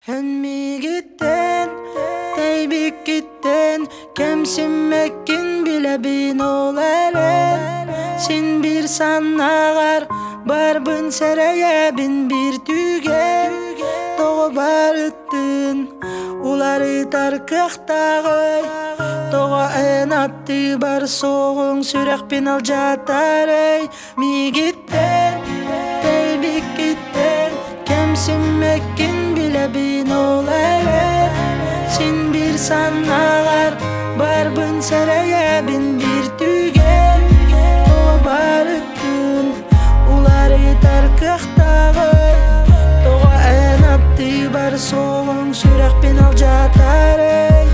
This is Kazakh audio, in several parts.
Hönmi gitten, teybik gitten, kemsinmekkin bile bin olarım. Sin bir sannagar, barbın sereye bin bir tügen. Toğu barıttın, uları tarkıqtağıy. Toğu en attı bar soğun, sürek bin alcatarıy. Mi gitten, teybik gitten, kemsinmekkin bile bin olarım. Sin bir sannagar, barbın sereye bin bir tügen. Toğu barıttın, uları tarkıqtağıy. Toğu en attı bar soğun, sürek bin alcatarıy.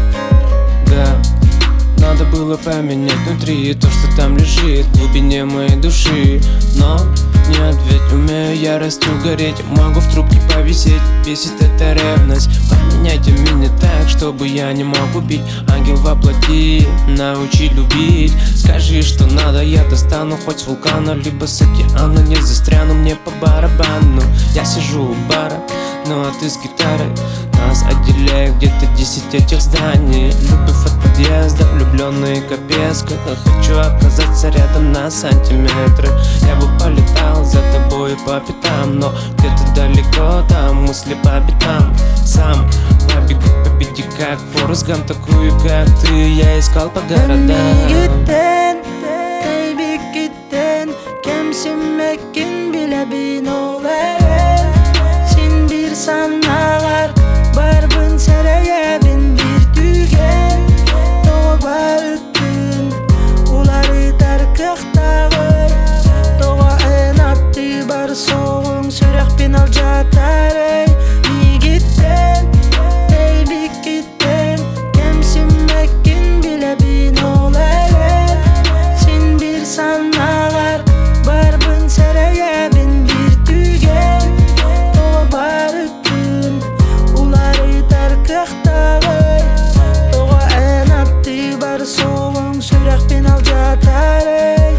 Надо было поменять внутри то, что там лежит в глубине моей души. Но нет, ведь умею я расту, гореть. Могу в трубке повисеть, бесит эта ревность. Поменяйте меня так, чтобы я не мог убить. Ангел воплоти, научи любить. Скажи, что надо, я достану хоть с вулкана, либо с океана. Не застряну, мне по барабану. Я сижу у бара, ну а ты с гитарой. Нас отделяет где-то 10 этих зданий. Любовь от подъезда, влюбленные капец. Как я хочу оказаться рядом на сантиметры. Я бы полетал за тобой по пятам, но где-то далеко там мысли по битам. Сам побегу, победи как Форест Гамп. Такую как ты я искал по городам. Gitten, teybik gitten, kemsinmekkin bile bin olarım. Sin bir sannagar, barbın sereye bin bir tügen. Toğu barıttın, uları tarkıqtağıy. Toğu en attı bar soğun, sürek bin alcatarıy. Mi gitten, teybik gitten, kemsinmekkin bile bin olarım. Sin bir sannagar, barbın sereye bin bir tügen. Toğu barıttın, uları tarkıqtağıy. Toğu en attı bar soğun, sürek bin alcatarıy.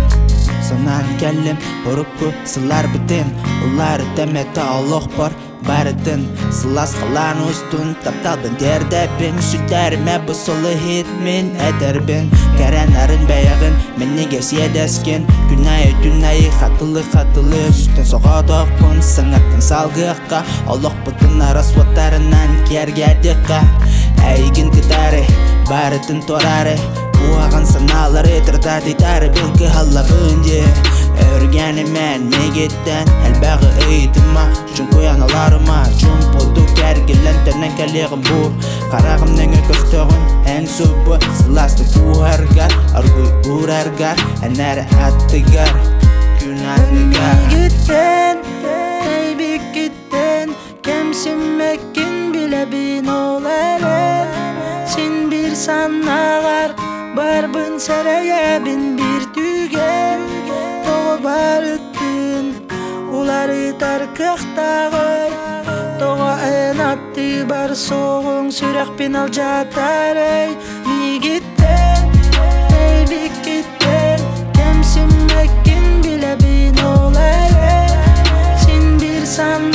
Санан келем, урукку сылар бітін. Улар тәметі аллах бар, барытын. Сылас қалан ұстын, тапталбын дердәпін. Сүлдәріме бұсылы хитмін, әдәрбін. Кәрән арын бәяғын, менеге седәскен. Күнайы, қатылы. Сүттен соға доқпын, сыңаттын салғыққа. Аллах бұтын арасуаттарынан кергердіққа. Әйгін кітары, барытын торары. Буаған саналары тырдады тары білкі халла бінде. Өргеніммен мегеттен әлбәғі өйтіма. Жүн қояналарыма, жүн болду кәргелентенен кәлеғім бұ. Қарағымның өкістіғын ән сөбі. Сыласты бұғарғар, аргуй ұрарғар. Әнәрі аттығар, күнәлігар. Gitten, teybik gitten, kemsinmekkin bile bin olarım. Sin bir sannagar, barbın sereye bin bir tügen. Toğu barıttın, uları tarkıqtağıy. Toğu en attı bar soğun, sürek bin alcatarıy. Mi gitten, teybik gitten, kemsinmekkin bile bin olarım. Sin bir sannagar,